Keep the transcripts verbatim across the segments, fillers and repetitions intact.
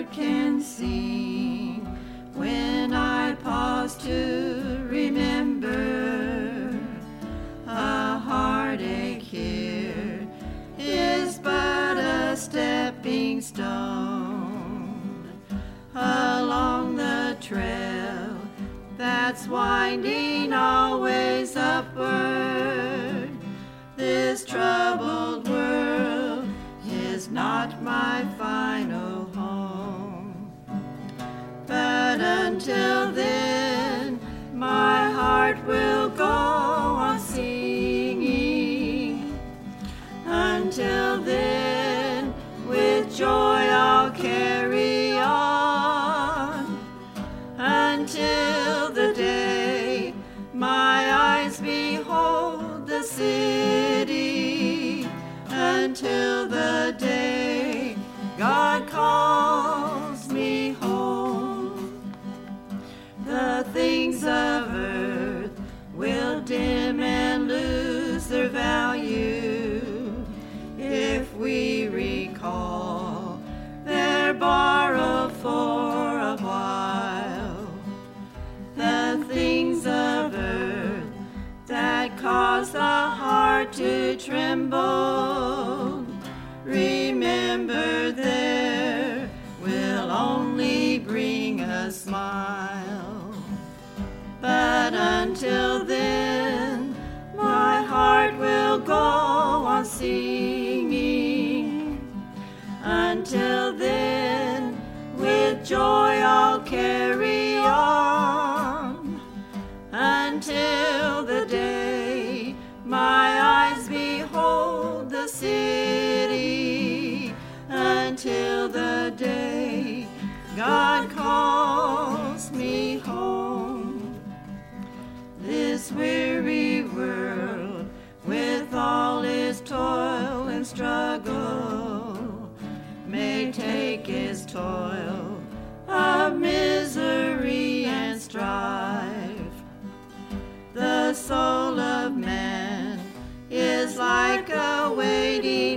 heart can sing when I pause to remember. A heartache here is but a stepping stone along the trail that's winding always upward. This troubled world is not my final home. But until then, my heart will go on singing. Until then, with joy I'll carry on. Until the day my eyes behold the city. Until the day God calls me home. The things of earth will dim and lose their value if we recall they're borrowed for a while. The things of earth that cause the heart to tremble, remember there will only bring a smile. But until then, my heart will go on singing. Until then, with joy I'll carry on. Until the day my eyes behold the city. Until the day God calls me home. This weary world, with all its toil and struggle, may take its toll of misery and strife. The soul of man is like a waiting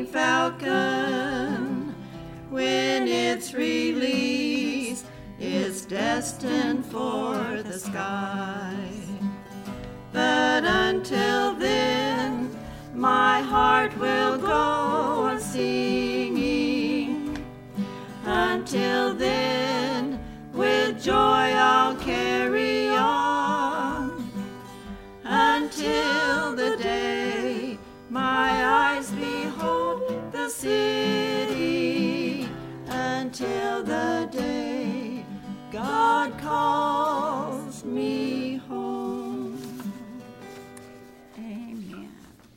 falcon. When it's released, it's destined for the sky. But until then, my heart will go on singing. Until then, with joy I'll carry on. Until the day my eyes behold the city. Until the day God calls me home. Amen.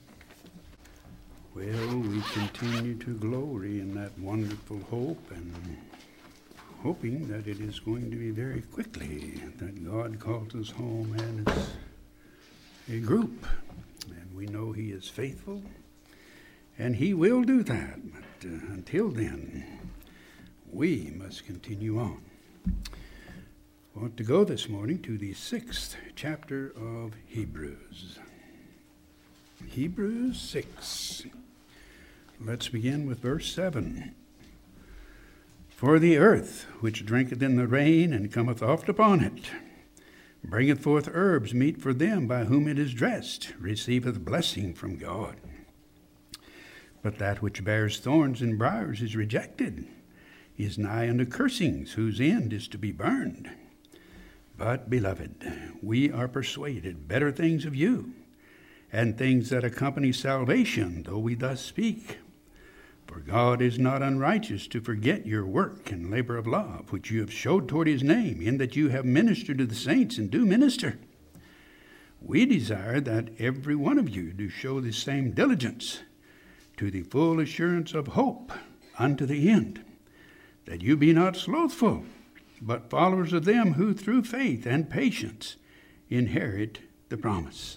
Well, we continue to glory in that wonderful hope and hoping that it is going to be very quickly that God calls us home as a group. And we know He is faithful, and He will do that. But uh, until then, we must continue on. I want to go this morning to the sixth chapter of Hebrews. Hebrews six. Let's begin with verse seven. For the earth, which drinketh in the rain, and cometh oft upon it, bringeth forth herbs meet for them by whom it is dressed, receiveth blessing from God. But that which bears thorns and briars is rejected, is nigh unto cursings, whose end is to be burned. But, beloved, we are persuaded better things of you, and things that accompany salvation, though we thus speak. For God is not unrighteous to forget your work and labor of love, which you have showed toward his name, in that you have ministered to the saints and do minister. We desire that every one of you do show the same diligence to the full assurance of hope unto the end, that you be not slothful, but followers of them who through faith and patience inherit the promise.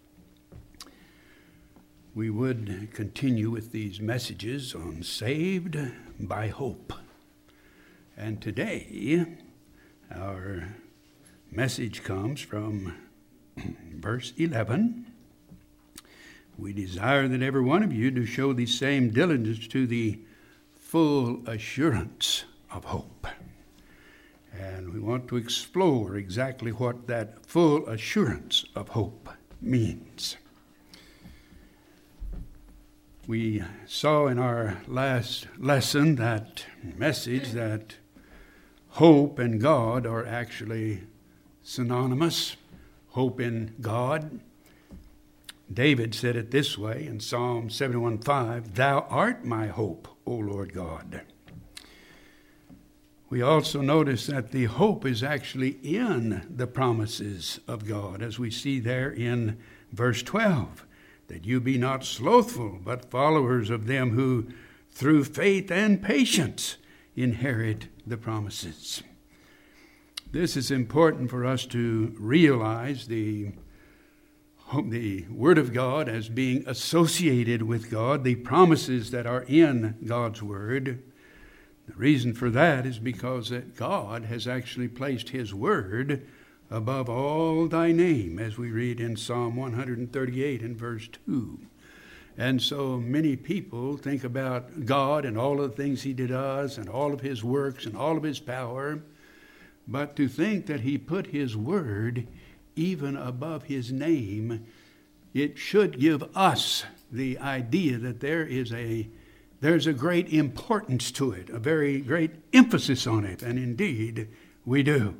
We would continue with these messages on saved by hope. And today, our message comes from verse eleven. We desire that every one of you do show the same diligence to the full assurance of hope. And we want to explore exactly what that full assurance of hope means. We saw in our last lesson, that message, that hope and God are actually synonymous. Hope in God. David said it this way in Psalm seventy-one five, "Thou art my hope, O Lord God." We also notice that the hope is actually in the promises of God, as we see there in verse twelve, that you be not slothful, but followers of them who through faith and patience inherit the promises. This is important for us to realize the, the Word of God as being associated with God, the promises that are in God's Word. The reason for that is because that God has actually placed His Word above all thy name, as we read in Psalm one thirty-eight and verse two. And so many people think about God and all of the things He does and all of His works and all of His power, but to think that He put His Word even above His name, it should give us the idea that there is a There's a great importance to it, a very great emphasis on it, and indeed we do.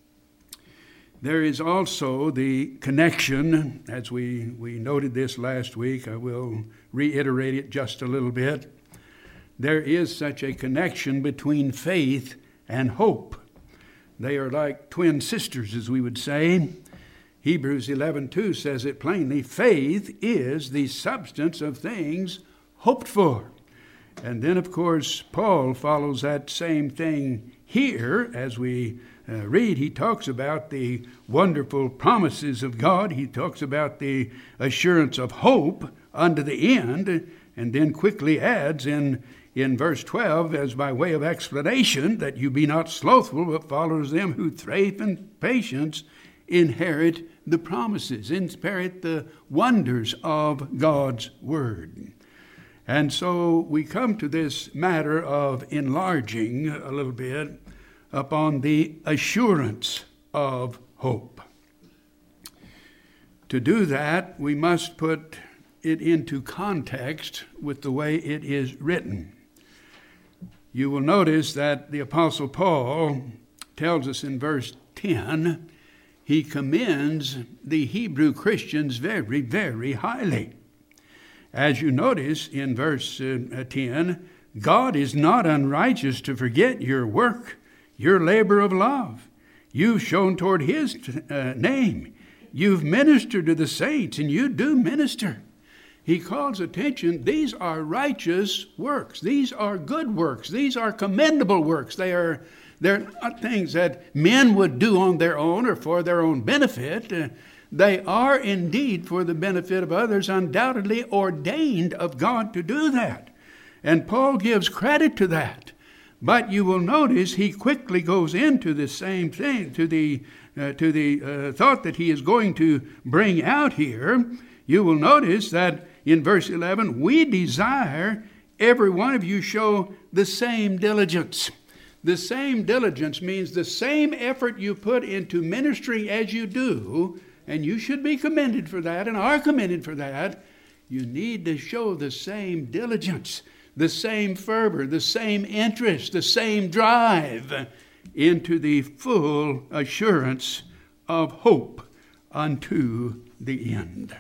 There is also the connection, as we, we noted this last week. I will reiterate it just a little bit. There is such a connection between faith and hope. They are like twin sisters, as we would say. Hebrews eleven two says it plainly, faith is the substance of things hoped for. And then, of course, Paul follows that same thing here. As we uh, read, he talks about the wonderful promises of God. He talks about the assurance of hope unto the end, and then quickly adds in, in verse twelve, as by way of explanation, that you be not slothful, but followers them who through faith and patience inherit the promises, inherit the wonders of God's Word. And so we come to this matter of enlarging a little bit upon the assurance of hope. To do that, we must put it into context with the way it is written. You will notice that the Apostle Paul tells us in verse ten, he commends the Hebrew Christians very, very highly. As you notice in verse uh, ten, God is not unrighteous to forget your work, your labor of love. You've shown toward His uh, name. You've ministered to the saints, and you do minister. He calls attention, these are righteous works. These are good works. These are commendable works. They are, they're not things that men would do on their own or for their own benefit. Uh, They are indeed for the benefit of others, undoubtedly ordained of God to do that. And Paul gives credit to that. But you will notice he quickly goes into the same thing, to the, uh, to the uh, thought that he is going to bring out here. You will notice that in verse eleven, we desire every one of you show the same diligence. The same diligence means the same effort you put into ministry as you do. And you should be commended for that and are commended for that. You need to show the same diligence, the same fervor, the same interest, the same drive into the full assurance of hope unto the end.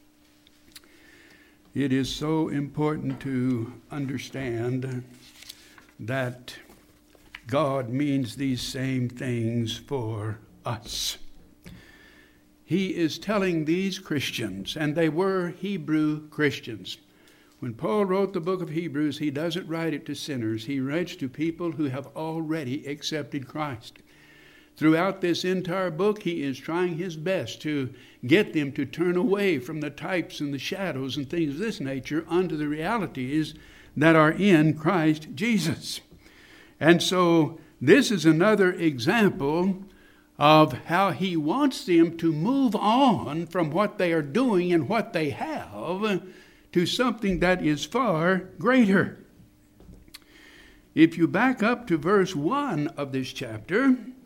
It is so important to understand that God means these same things for us. He is telling these Christians, and they were Hebrew Christians. When Paul wrote the book of Hebrews, he doesn't write it to sinners. He writes to people who have already accepted Christ. Throughout this entire book, he is trying his best to get them to turn away from the types and the shadows and things of this nature unto the realities that are in Christ Jesus. And so this is another example of how he wants them to move on from what they are doing and what they have to something that is far greater. If you back up to verse one of this chapter,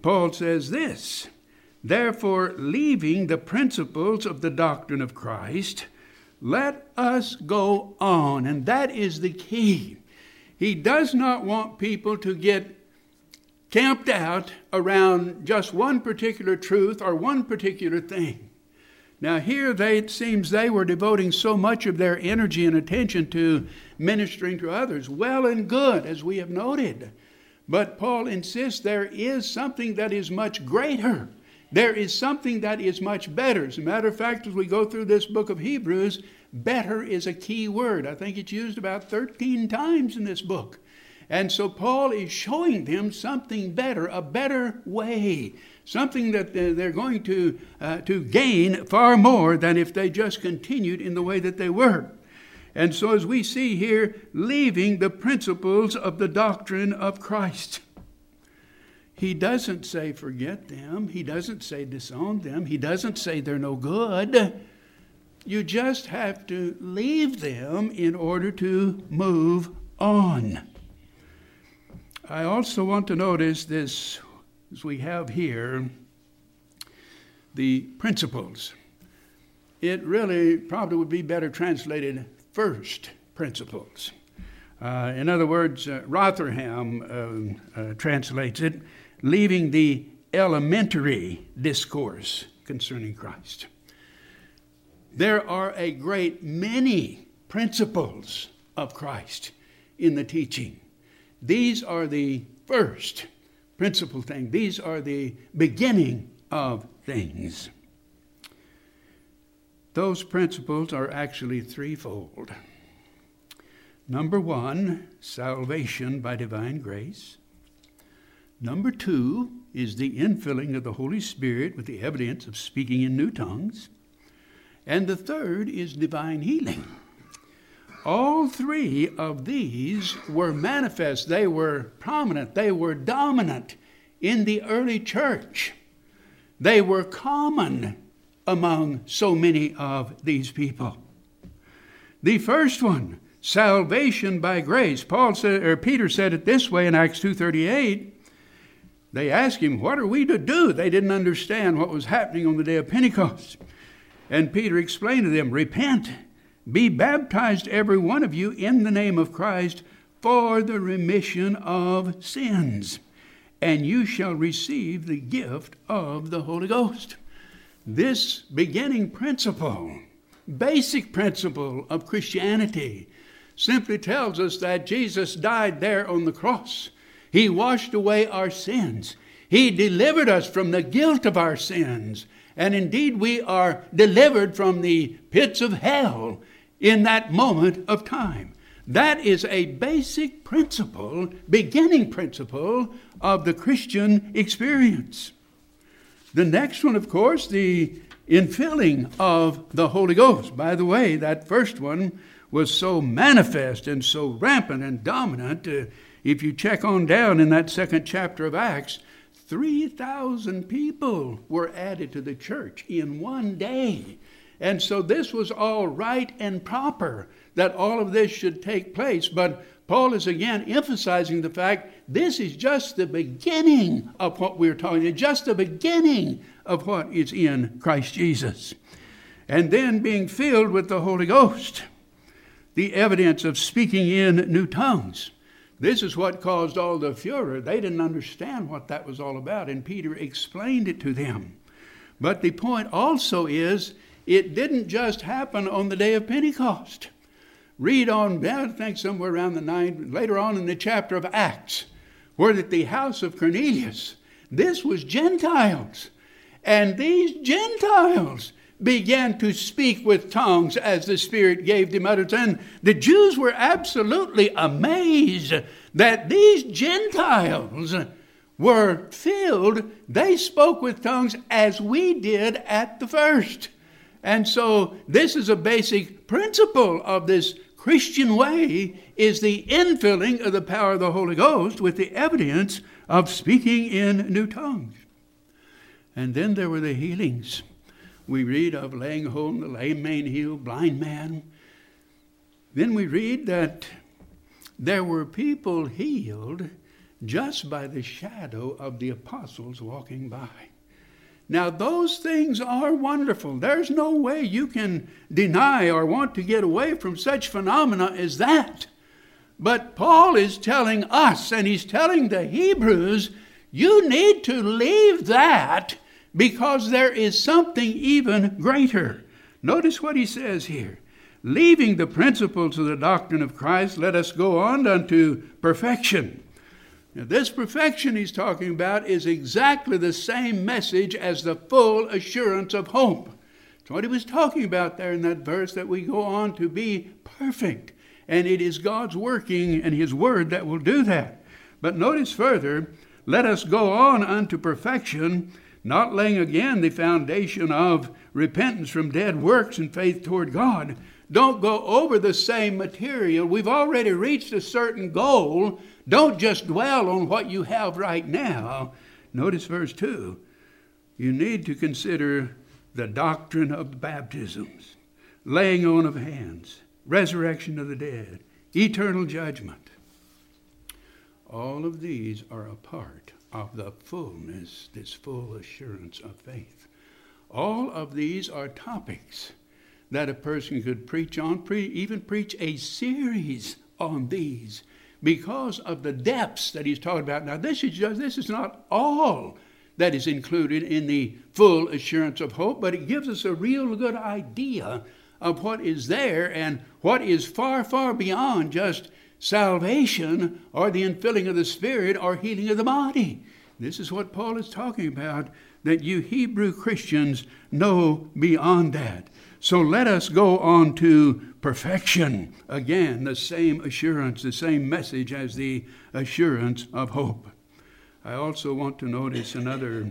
Paul says this, therefore, leaving the principles of the doctrine of Christ, let us go on. And that is the key. He does not want people to get camped out around just one particular truth or one particular thing. Now here they, it seems they were devoting so much of their energy and attention to ministering to others. Well and good, as we have noted. But Paul insists there is something that is much greater. There is something that is much better. As a matter of fact, as we go through this book of Hebrews, better is a key word. I think it's used about thirteen times in this book. And so Paul is showing them something better, a better way, something that they're going to, uh, to gain far more than if they just continued in the way that they were. And so as we see here, leaving the principles of the doctrine of Christ. He doesn't say forget them. He doesn't say disown them. He doesn't say they're no good. You just have to leave them in order to move on. I also want to notice this, as we have here, the principles. It really probably would be better translated first principles. Uh, in other words, uh, Rotherham uh, uh, translates it, leaving the elementary discourse concerning Christ. There are a great many principles of Christ in the teaching. These are the first principal thing. These are the beginning of things. Those principles are actually threefold. Number one, salvation by divine grace. Number two is the infilling of the Holy Spirit with the evidence of speaking in new tongues. And the third is divine healing. All three of these were manifest. They were prominent. They were dominant in the early church. They were common among so many of these people. The first one, salvation by grace. Paul said, or Peter said it this way in Acts two thirty-eight. They asked him, what are we to do? They didn't understand what was happening on the day of Pentecost. And Peter explained to them, repent, be baptized every one of you in the name of Christ for the remission of sins, and you shall receive the gift of the Holy Ghost. This beginning principle, basic principle of Christianity, simply tells us that Jesus died there on the cross. He washed away our sins. He delivered us from the guilt of our sins. And indeed, we are delivered from the pits of hell in that moment of time. That is a basic principle, beginning principle of the Christian experience. The next one, of course, the infilling of the Holy Ghost. By the way, that first one was so manifest and so rampant and dominant. Uh, if you check on down in that second chapter of Acts, three thousand people were added to the church in one day. And so this was all right and proper that all of this should take place. But Paul is again emphasizing the fact this is just the beginning of what we're talking about, just the beginning of what is in Christ Jesus. And then being filled with the Holy Ghost, the evidence of speaking in new tongues. This is what caused all the furor. They didn't understand what that was all about, and Peter explained it to them. But the point also is, it didn't just happen on the day of Pentecost. Read on, I think somewhere around the ninth, later on in the chapter of Acts, where at the house of Cornelius, this was Gentiles. And these Gentiles began to speak with tongues as the Spirit gave them utterance. And the Jews were absolutely amazed that these Gentiles were filled. They spoke with tongues as we did at the first. And so this is a basic principle of this Christian way, is the infilling of the power of the Holy Ghost with the evidence of speaking in new tongues. And then there were the healings. We read of laying hold on the lame man healed, blind man. Then we read that there were people healed just by the shadow of the apostles walking by. Now, those things are wonderful. There's no way you can deny or want to get away from such phenomena as that. But Paul is telling us, and he's telling the Hebrews, you need to leave that because there is something even greater. Notice what he says here. Leaving the principles of the doctrine of Christ, let us go on unto perfection. Now, this perfection he's talking about is exactly the same message as the full assurance of hope. That's what he was talking about there in that verse, that we go on to be perfect. And it is God's working and his word that will do that. But notice further, let us go on unto perfection, not laying again the foundation of repentance from dead works and faith toward God. Don't go over the same material. We've already reached a certain goal. Don't just dwell on what you have right now. Notice verse two. You need to consider the doctrine of baptisms, laying on of hands, resurrection of the dead, eternal judgment. All of these are a part of the fullness, this full assurance of faith. All of these are topics that a person could preach on, pre- even preach a series on these, because of the depths that he's talking about. Now, this is just, this is not all that is included in the full assurance of hope, but it gives us a real good idea of what is there and what is far, far beyond just salvation or the infilling of the Spirit or healing of the body. This is what Paul is talking about, that you Hebrew Christians know beyond that. So let us go on to perfection. Again, the same assurance, the same message as the assurance of hope. I also want to notice another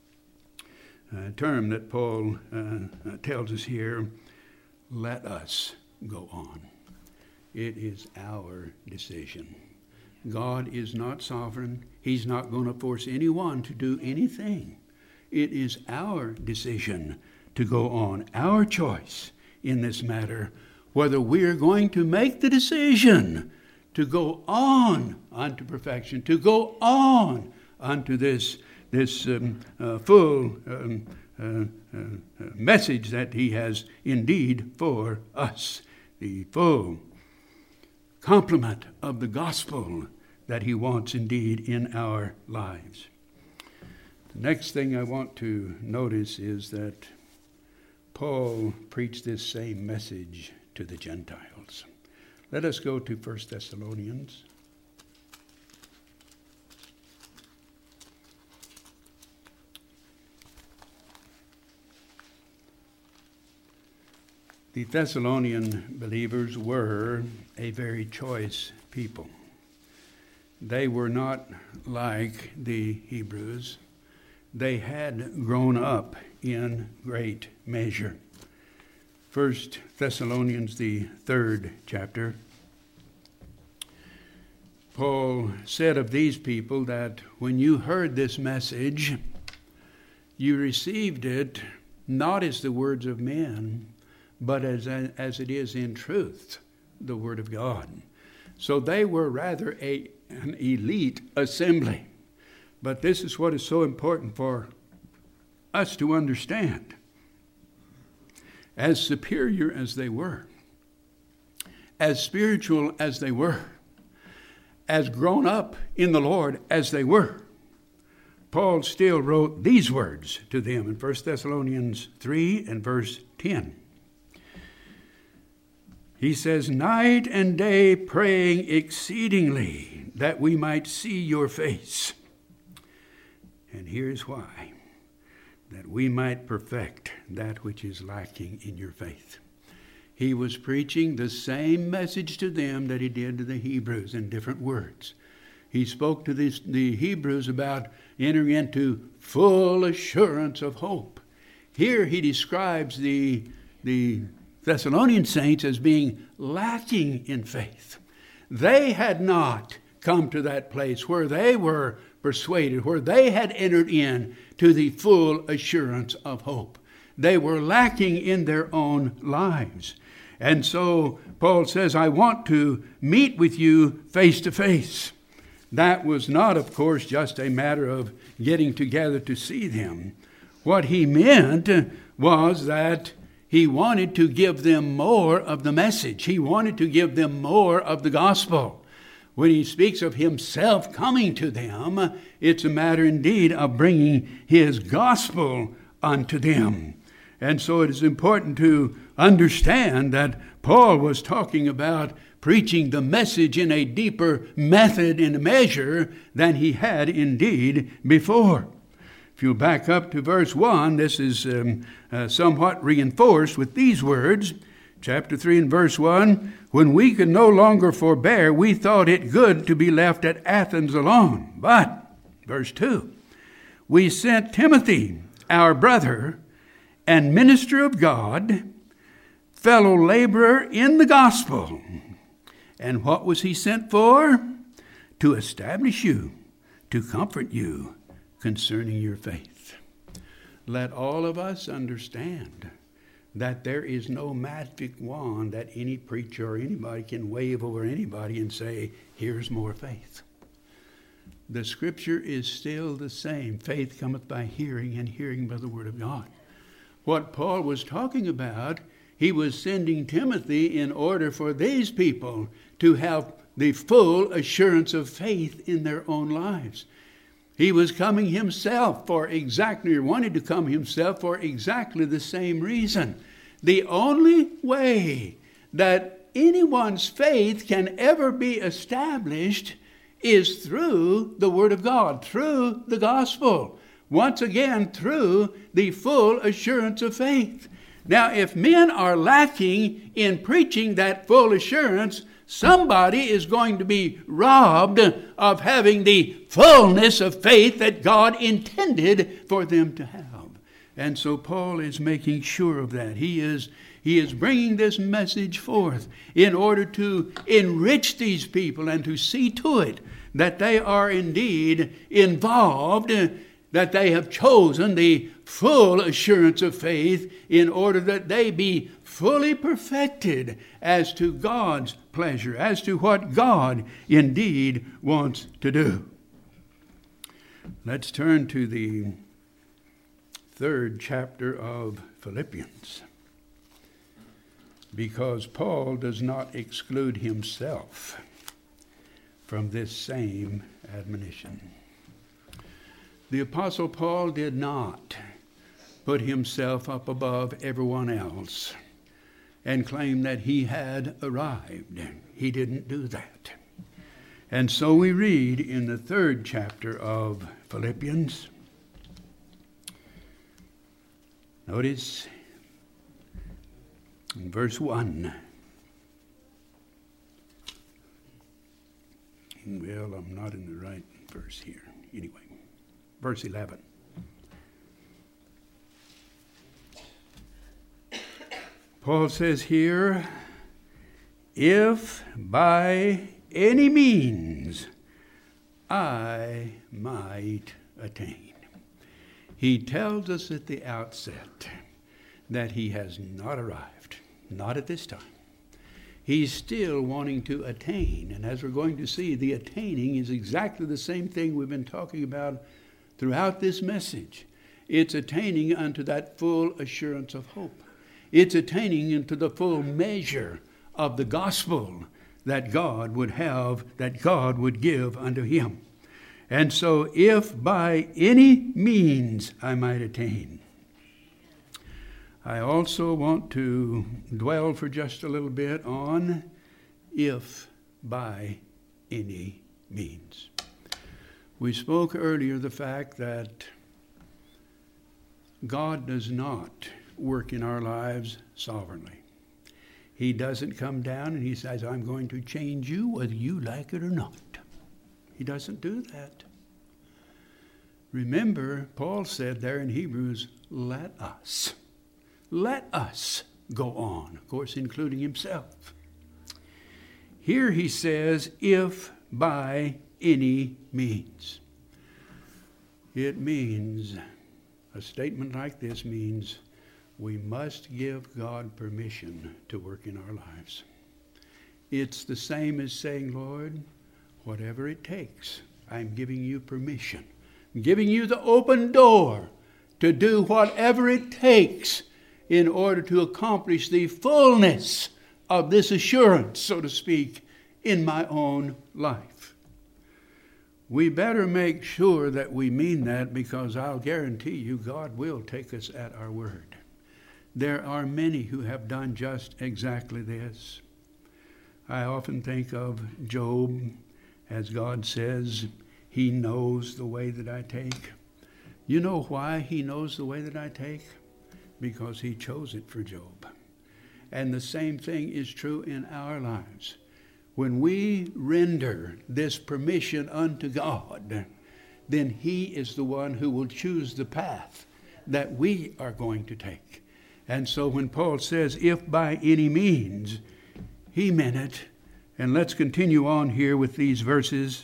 uh, term that Paul uh, tells us here. Let us go on. It is our decision. God is not sovereign. He's not going to force anyone to do anything. It is our decision to go on, our choice in this matter, whether we're going to make the decision to go on unto perfection, to go on unto this, this um, uh, full um, uh, uh, message that he has indeed for us, the full complement of the gospel that he wants indeed in our lives. The next thing I want to notice is that Paul preached this same message to the Gentiles. Let us go to First Thessalonians. The Thessalonian believers were a very choice people. They were not like the Hebrews. They had grown up in great measure. First Thessalonians, the third chapter. Paul said of these people that when you heard this message, you received it not as the words of men, but as, as it is in truth, the word of God. So they were rather a, an elite assembly. But this is what is so important for us to understand. As superior as they were, as spiritual as they were, as grown up in the Lord as they were, Paul still wrote these words to them in First Thessalonians three and verse ten. He says, night and day praying exceedingly that we might see your face. And here's why. That we might perfect that which is lacking in your faith. He was preaching the same message to them that he did to the Hebrews in different words. He spoke to this, the Hebrews about entering into full assurance of hope. Here he describes the, the Thessalonian saints as being lacking in faith. They had not come to that place where they were persuaded, where they had entered in to the full assurance of hope. They were lacking in their own lives. And so Paul says, I want to meet with you face to face. that was not, of course, just a matter of getting together to see them. What he meant was that he wanted to give them more of the message. He wanted to give them more of the gospel. When he speaks of himself coming to them, it's a matter indeed of bringing his gospel unto them. And so it is important to understand that Paul was talking about preaching the message in a deeper method and measure than he had indeed before. If you back up to verse one, this is um, uh, somewhat reinforced with these words. Chapter three and verse one, when we could no longer forbear, we thought it good to be left at Athens alone. But, verse two, we sent Timothy, our brother and minister of God, fellow laborer in the gospel. And what was he sent for? To establish you, to comfort you concerning your faith. Let all of us understand that there is no magic wand that any preacher or anybody can wave over anybody and say, here's more faith. The scripture is still the same. Faith cometh by hearing, and hearing by the word of God. What Paul was talking about, he was sending Timothy in order for these people to have the full assurance of faith in their own lives. He was coming himself for exactly, or wanted to come himself for exactly the same reason. The only way that anyone's faith can ever be established is through the Word of God, through the gospel. Once again, through the full assurance of faith. Now, if men are lacking in preaching that full assurance, somebody is going to be robbed of having the fullness of faith that God intended for them to have. And so Paul is making sure of that. He is, he is bringing this message forth in order to enrich these people and to see to it that they are indeed involved, that they have chosen the full assurance of faith in order that they be fully perfected as to God's pleasure, as to what God indeed wants to do. Let's turn to the third chapter of Philippians, because Paul does not exclude himself from this same admonition. The Apostle Paul did not put himself up above everyone else and claim that he had arrived. He didn't do that. And so we read in the third chapter of Philippians, notice in verse one. Well, I'm not in the right verse here. Anyway, verse eleven. Paul says here, if by any means I might attain. He tells us at the outset that he has not arrived, not at this time. He's still wanting to attain. And as we're going to see, the attaining is exactly the same thing we've been talking about throughout this message. It's attaining unto that full assurance of hope. It's attaining into the full measure of the gospel that God would have, that God would give unto him. And so, if by any means I might attain. I also want to dwell for just a little bit on if by any means. We spoke earlier the fact that God does not work in our lives sovereignly. He doesn't come down and he says, I'm going to change you whether you like it or not. He doesn't do that. Remember, Paul said there in Hebrews, let us. Let us go on, of course, including himself. Here he says, if by any means. It means, a statement like this means, we must give God permission to work in our lives. It's the same as saying, Lord, whatever it takes. I'm giving you permission. I'm giving you the open door to do whatever it takes in order to accomplish the fullness of this assurance, so to speak, in my own life. We better make sure that we mean that, because I'll guarantee you God will take us at our word. There are many who have done just exactly this. I often think of Job, as God says, he knows the way that I take. You know why he knows the way that I take? Because he chose it for Job. And the same thing is true in our lives. When we render this permission unto God, then he is the one who will choose the path that we are going to take. And so when Paul says, if by any means, he meant it. And let's continue on here with these verses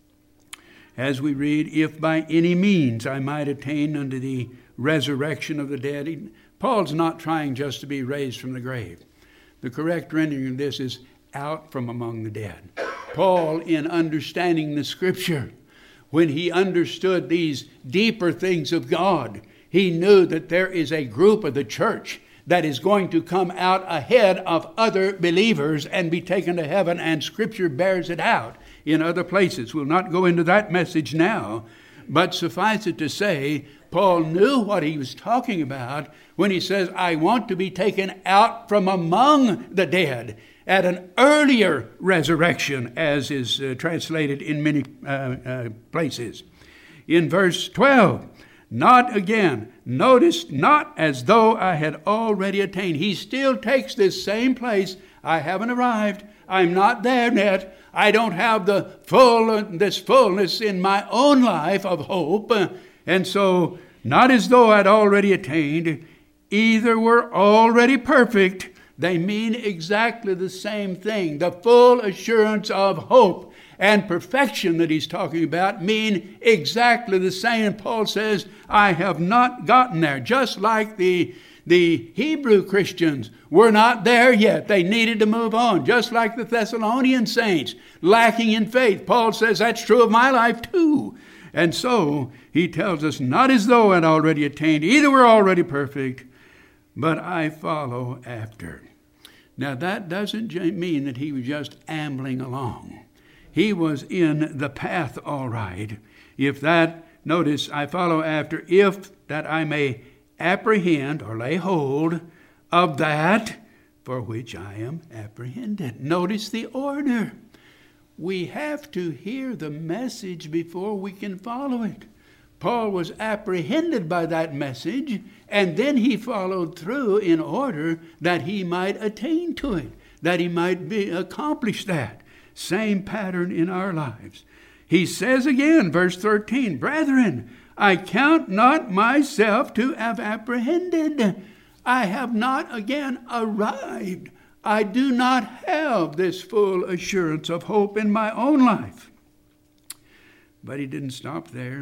as we read, if by any means I might attain unto the resurrection of the dead. Paul's not trying just to be raised from the grave. The correct rendering of this is out from among the dead. Paul, in understanding the Scripture, when he understood these deeper things of God, he knew that there is a group of the church that is going to come out ahead of other believers and be taken to heaven, and Scripture bears it out in other places. We'll not go into that message now, but suffice it to say, Paul knew what he was talking about when he says, I want to be taken out from among the dead at an earlier resurrection, as is uh, translated in many uh, uh, places. In verse twelve, not again, notice, not as though I had already attained. He still takes this same place. I haven't arrived. I'm not there yet. I don't have the full, this fullness in my own life of hope. And so, not as though I'd already attained, either were already perfect. They mean exactly the same thing. The full assurance of hope and perfection that he's talking about mean exactly the same. And Paul says, I have not gotten there. Just like the, the Hebrew Christians were not there yet. They needed to move on. Just like the Thessalonian saints, lacking in faith. Paul says that's true of my life too. And so he tells us, not as though I'd already attained, either we're already perfect, but I follow after. Now that doesn't mean that he was just ambling along. He was in the path all right. If that, notice, I follow after, if that I may apprehend or lay hold of that for which I am apprehended. Notice the order. We have to hear the message before we can follow it. Paul was apprehended by that message, and then he followed through in order that he might attain to it, that he might be, accomplish that. Same pattern in our lives. He says again, verse thirteen, brethren, I count not myself to have apprehended. I have not again arrived. I do not have this full assurance of hope in my own life. But he didn't stop there.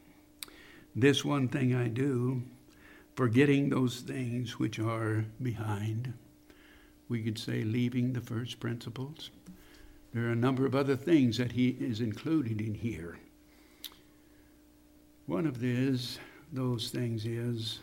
This one thing I do, forgetting those things which are behind. We could say leaving the first principles. There are a number of other things that he is included in here. One of these, those things is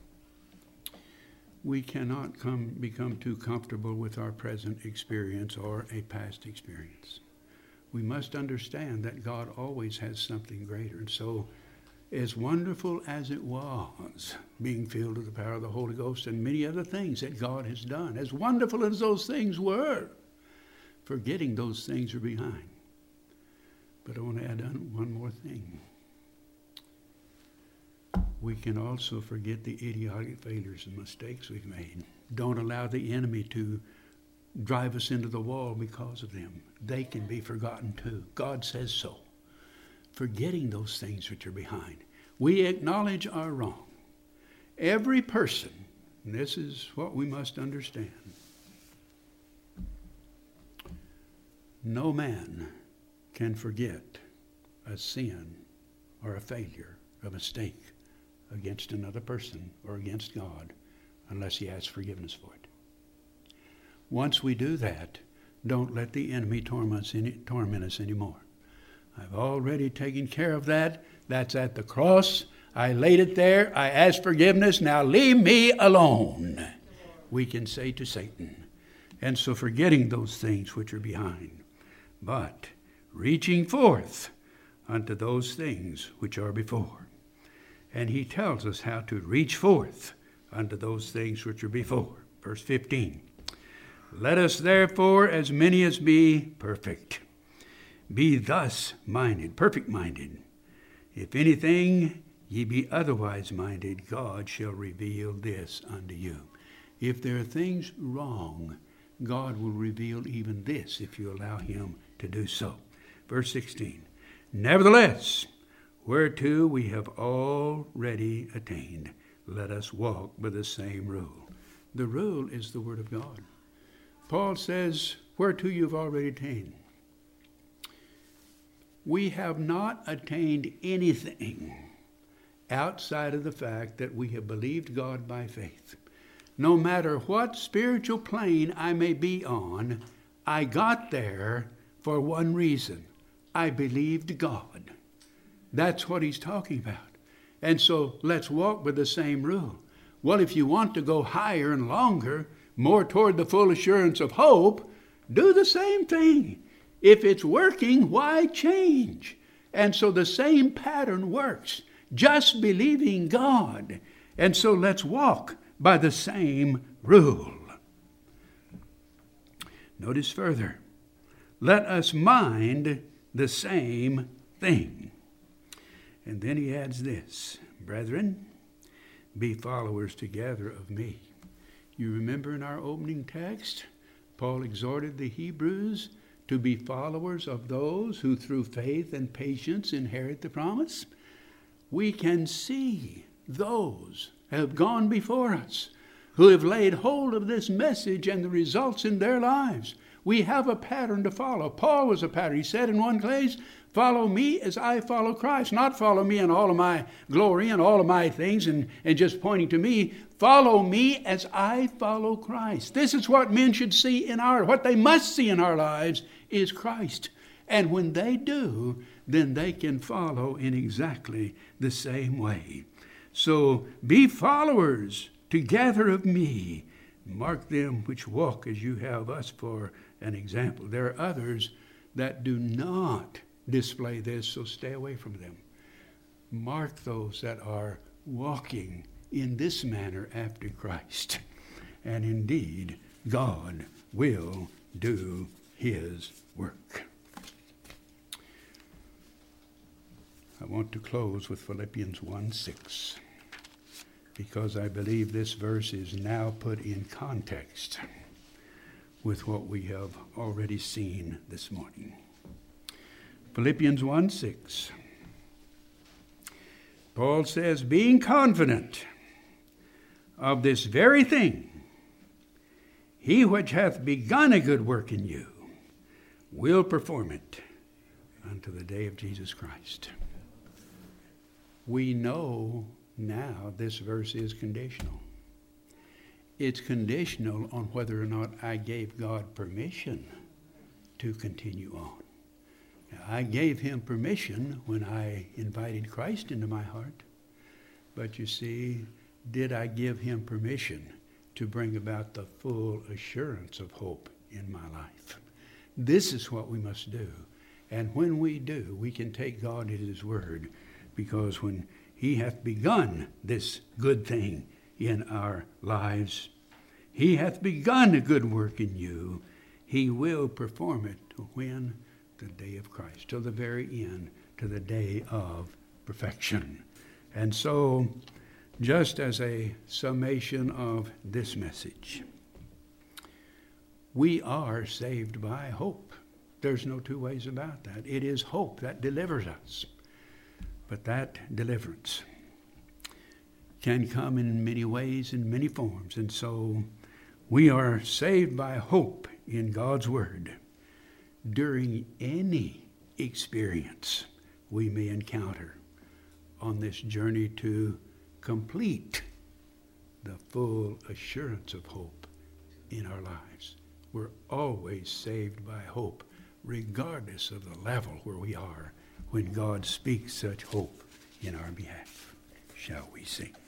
we cannot come, become too comfortable with our present experience or a past experience. We must understand that God always has something greater. And so, as wonderful as it was, being filled with the power of the Holy Ghost and many other things that God has done, as wonderful as those things were, forgetting those things are behind. But I want to add on one more thing. We can also forget the idiotic failures and mistakes we've made. Don't allow the enemy to drive us into the wall because of them. They can be forgotten too. God says so. Forgetting those things which are behind. We acknowledge our wrong. Every person, and this is what we must understand, no man can forget a sin or a failure, a mistake against another person or against God unless he asks forgiveness for it. Once we do that, don't let the enemy torment us, any, torment us anymore. I've already taken care of that. That's at the cross. I laid it there. I asked forgiveness. Now leave me alone, we can say to Satan. And so forgetting those things which are behind, but reaching forth unto those things which are before. And he tells us how to reach forth unto those things which are before. Verse fifteen. Let us therefore, as many as be perfect, be thus minded, perfect minded. If anything ye be otherwise minded, God shall reveal this unto you. If there are things wrong, God will reveal even this if you allow him to do so. Verse sixteen. Nevertheless, whereto we have already attained, let us walk by the same rule. The rule is the Word of God. Paul says, whereto you've already attained. We have not attained anything outside of the fact that we have believed God by faith. No matter what spiritual plane I may be on, I got there for one reason. I believed God. That's what he's talking about. And so let's walk by the same rule. Well, if you want to go higher and longer, more toward the full assurance of hope, do the same thing. If it's working, why change? And so the same pattern works. Just believing God. And so let's walk by the same rule. Notice further. Let us mind the same thing. And then he adds this. Brethren, be followers together of me. You remember in our opening text, Paul exhorted the Hebrews to be followers of those who through faith and patience inherit the promise. We can see those have gone before us, who have laid hold of this message and the results in their lives. We have a pattern to follow. Paul was a pattern. He said in one place, follow me as I follow Christ. Not follow me in all of my glory and all of my things and, and just pointing to me. Follow me as I follow Christ. This is what men should see in our, what they must see in our lives is Christ. And when they do, then they can follow in exactly the same way. So be followers together of me. Mark them which walk as you have us for an example. There are others that do not display this, so stay away from them. Mark those that are walking in this manner after Christ. And indeed, God will do his work. I want to close with Philippians one six, because I believe this verse is now put in context with what we have already seen this morning. Philippians one six. Paul says, being confident of this very thing, he which hath begun a good work in you will perform it unto the day of Jesus Christ. We know now this verse is conditional. It's conditional on whether or not I gave God permission to continue on. Now, I gave him permission when I invited Christ into my heart. But you see, did I give him permission to bring about the full assurance of hope in my life? This is what we must do. And when we do, we can take God at his word, because when he hath begun this good thing in our lives, he hath begun a good work in you, he will perform it to when? The day of Christ, till the very end, to the day of perfection. And so, just as a summation of this message, we are saved by hope. There's no two ways about that. It is hope that delivers us. But that deliverance can come in many ways, in many forms. And so we are saved by hope in God's word during any experience we may encounter on this journey to complete the full assurance of hope in our lives. We're always saved by hope, regardless of the level where we are when God speaks such hope in our behalf. Shall we sing?